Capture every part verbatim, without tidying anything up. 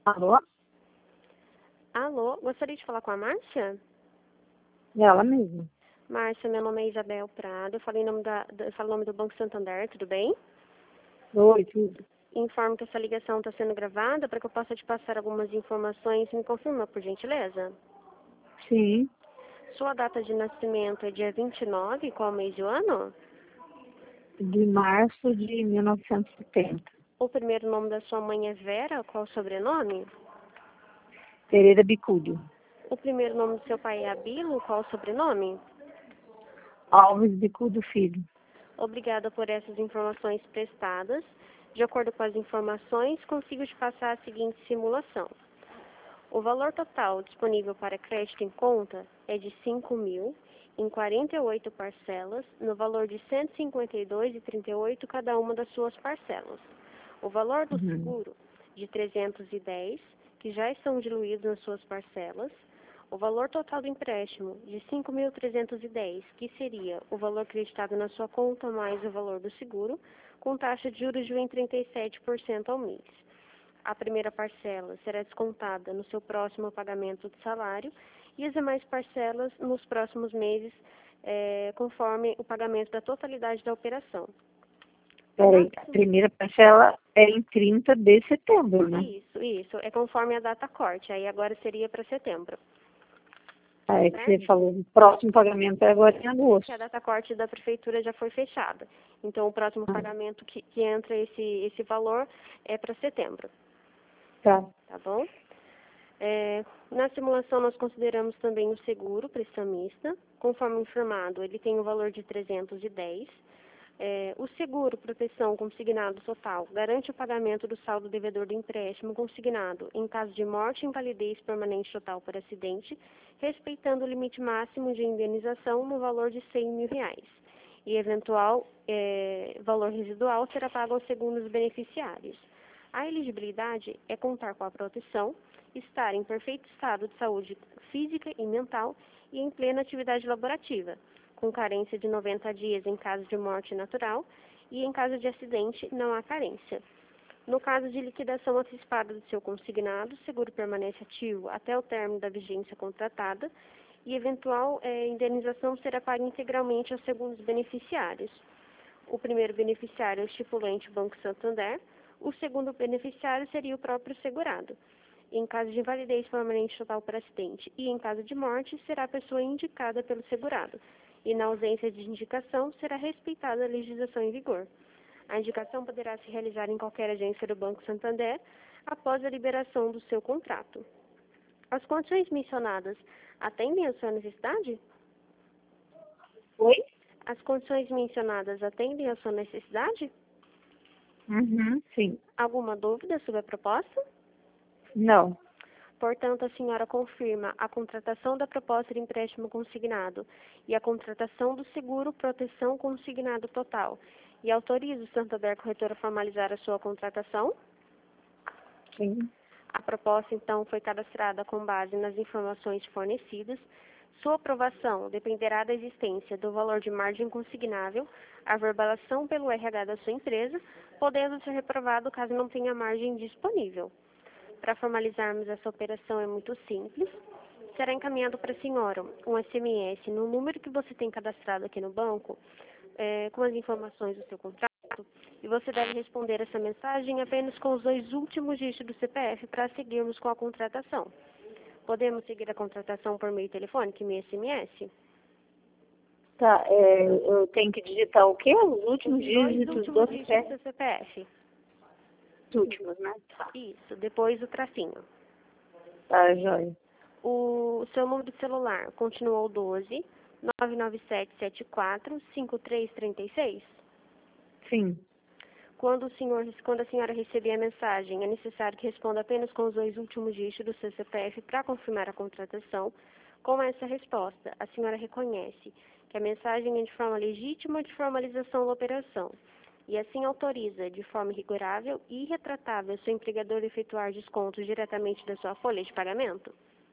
Alô? Alô, gostaria de falar com a Márcia? Ela mesma. Márcia, meu nome é Isabel Prado, eu falo em nome, da, da- eu falo em nome do Banco Santander, tudo bem? Oi, tudo. Informo que essa ligação está sendo gravada para que eu possa te passar algumas informações. Me confirma, por gentileza? Sim, Sua data de nascimento é dia vinte e nove, qual mês e o ano? de março de mil novecentos e setenta. O primeiro nome da sua mãe é Vera, qual o sobrenome? Pereira Bicudo. O primeiro nome do seu pai é Abilo, qual o sobrenome? Alves Bicudo Filho. Obrigada por essas informações prestadas. De acordo com as informações, consigo te passar a seguinte simulação. O valor total disponível para crédito em conta é de cinco mil em quarenta e oito parcelas, no valor de cento e cinquenta e dois reais e trinta e oito centavos cada uma das suas parcelas. O valor do Uhum. seguro de trezentos e dez, que já estão diluídos nas suas parcelas. O valor total do empréstimo de cinco mil trezentos e dez, que seria o valor acreditado na sua conta mais o valor do seguro, com taxa de juros de um vírgula trinta e sete por cento ao mês. A primeira parcela será descontada no seu próximo pagamento de salário e as demais parcelas nos próximos meses, eh, conforme o pagamento da totalidade da operação. Peraí, a primeira parcela é em trinta de setembro, né? Isso, isso. É conforme a data corte. Aí agora seria para setembro. Aí que você falou, o próximo pagamento é agora em agosto. Que a data corte da prefeitura já foi fechada. Então, o próximo Ah, pagamento que, que entra esse, esse valor é para setembro. tá. Tá bom? É, na simulação, nós consideramos também o seguro prestamista. Conforme informado, ele tem o valor de trezentos e dez. É, o seguro proteção consignado total garante o pagamento do saldo devedor do empréstimo consignado em caso de morte e invalidez permanente total por acidente, respeitando o limite máximo de indenização no valor de cem mil reais. E eventual é, valor residual será pago aos segundos beneficiários. A elegibilidade é contar com a proteção, estar em perfeito estado de saúde física e mental e em plena atividade laborativa, com carência de noventa dias em caso de morte natural e em caso de acidente não há carência. No caso de liquidação antecipada do seu consignado, o seguro permanece ativo até o término da vigência contratada e eventual eh, indenização será paga integralmente aos segundos beneficiários. O primeiro beneficiário é o estipulante Banco Santander, o segundo beneficiário seria o próprio segurado. Em caso de invalidez permanente total por acidente e em caso de morte, será a pessoa indicada pelo segurado. E na ausência de indicação, será respeitada a legislação em vigor. A indicação poderá se realizar em qualquer agência do Banco Santander após a liberação do seu contrato. As condições mencionadas atendem à sua necessidade? Oi? As condições mencionadas atendem à sua necessidade? Uhum, sim. Alguma dúvida sobre a proposta? Não. Portanto, a senhora confirma a contratação da proposta de empréstimo consignado e a contratação do seguro proteção consignado total e autoriza o Santander Corretora a formalizar a sua contratação? Sim. A proposta, então, foi cadastrada com base nas informações fornecidas. Sua aprovação dependerá da existência do valor de margem consignável, a verbalação pelo R H da sua empresa, podendo ser reprovado caso não tenha margem disponível. Para formalizarmos essa operação é muito simples. Será encaminhado para a senhora um S M S no número que você tem cadastrado aqui no banco, eh, com as informações do seu contrato, e você deve responder essa mensagem apenas com os dois últimos dígitos do C P F para seguirmos com a contratação. Podemos seguir a contratação por meio telefônico e S M S? Tá, é, eu tenho que digitar o quê? Os últimos Os dois dígitos últimos do dígitos C P F? do C P F. Os últimos, né? Tá. Isso, depois o tracinho. Tá, joia. O seu número de celular continuou doze, nove nove sete sete quatro, cinco três três seis? Sim. Quando, o senhor, quando a senhora receber a mensagem, é necessário que responda apenas com os dois últimos dígitos do seu C P F para confirmar a contratação. Com essa resposta, a senhora reconhece que a mensagem é de forma legítima de formalização da operação e assim autoriza de forma rigorável e irretratável seu empregador a efetuar descontos diretamente da sua folha de pagamento?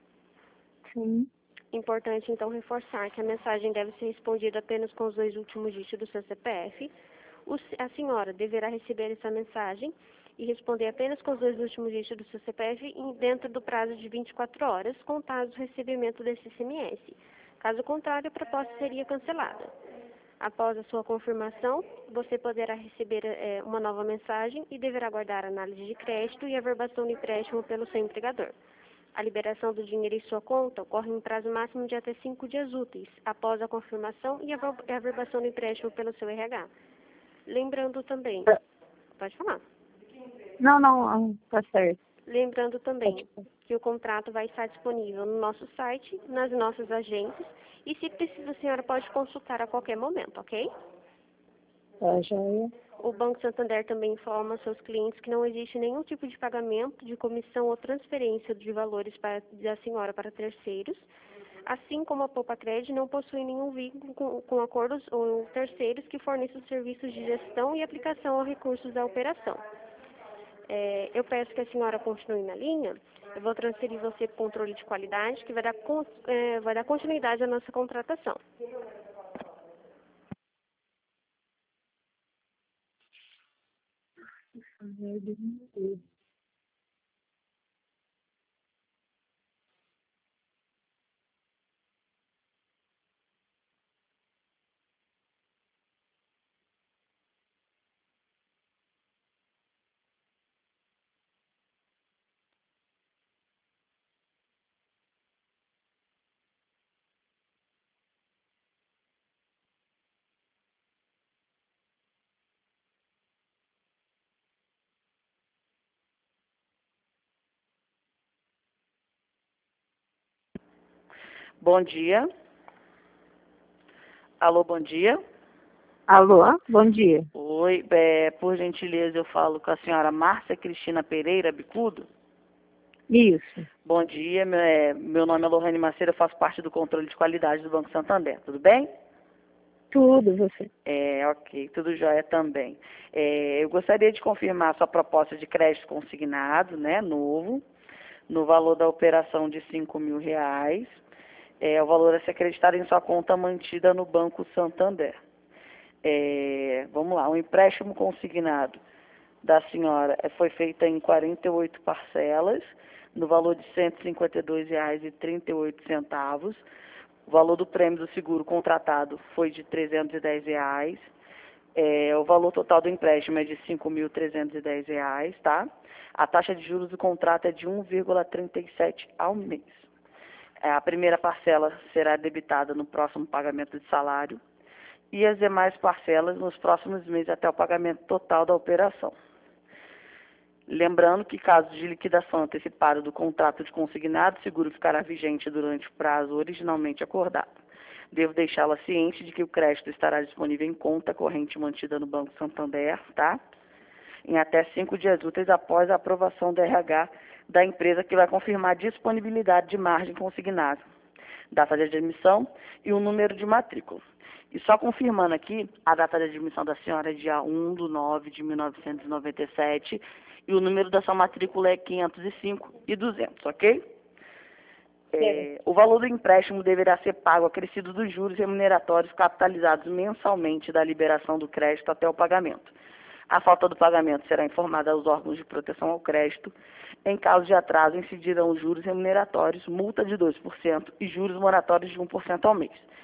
Sim. Importante, então, reforçar que a mensagem deve ser respondida apenas com os dois últimos dígitos do seu C P F. O, a senhora deverá receber essa mensagem e responder apenas com os dois últimos dígitos do seu C P F em- dentro do prazo de vinte e quatro horas, contados o recebimento desse S M S. Caso contrário, a proposta seria cancelada. Após a sua confirmação, você poderá receber eh, uma nova mensagem e deverá aguardar a análise de crédito e a averbação do empréstimo pelo seu empregador. A liberação do dinheiro em sua conta ocorre em prazo máximo de até cinco dias úteis, após a confirmação e a aver- a averbação do empréstimo pelo seu R H. Lembrando também, pode falar. Não, não, não, tá certo. Lembrando também que o contrato vai estar disponível no nosso site, nas nossas agências, e se precisa, a senhora pode consultar a qualquer momento, ok? Tá, joia. O Banco Santander também informa aos seus clientes que não existe nenhum tipo de pagamento, de comissão ou transferência de valores para, da senhora para terceiros, assim como a Poupa Cred não possui nenhum vínculo com, com acordos ou terceiros que forneçam serviços de gestão e aplicação aos recursos da operação. É, eu peço que a senhora continue na linha. Eu vou transferir você para o controle de qualidade, que vai dar, con- é, vai dar continuidade à nossa contratação. Bom dia. Alô, bom dia. Alô, bom dia. Oi, é, por gentileza, eu falo com a senhora Márcia Cristina Pereira Bicudo. Isso, Bom dia, meu, é, meu nome é Lohane Maceira, eu faço parte do controle de qualidade do Banco Santander, tudo bem? tudo você. É, ok, tudo jóia também. É, eu gostaria de confirmar a sua proposta de crédito consignado, né, novo, no valor da operação de cinco mil reais. É, o valor a ser acreditado em sua conta mantida no Banco Santander. É, vamos lá, o empréstimo consignado da senhora eh, foi feito em quarenta e oito parcelas, no valor de cento e cinquenta e dois reais e trinta e oito centavos. O valor do prêmio do seguro contratado foi de trezentos e dez reais. É, o valor total do empréstimo é de cinco mil trezentos e dez reais, tá? A taxa de juros do contrato é de um vírgula trinta e sete ao mês. É, a primeira parcela será debitada no próximo pagamento de salário e as demais parcelas nos próximos meses até o pagamento total da operação. Lembrando que, caso de liquidação antecipada do contrato de consignado, o seguro ficará vigente durante o prazo originalmente acordado. Devo deixá-la ciente de que o crédito estará disponível em conta corrente mantida no Banco Santander, tá? Em até cinco dias úteis após a aprovação do R H da empresa, que vai confirmar a disponibilidade de margem consignada, data de admissão e o número de matrícula. E só confirmando aqui, a data de admissão da senhora é dia um de nove de mil novecentos e noventa e sete e o número da sua matrícula é quinhentos e cinco e duzentos, ok? É, o valor do empréstimo deverá ser pago acrescido dos juros remuneratórios capitalizados mensalmente da liberação do crédito até o pagamento. A falta do pagamento será informada aos órgãos de proteção ao crédito. Em caso de atraso, incidirão os juros remuneratórios, multa de dois por cento e juros moratórios de um por cento ao mês.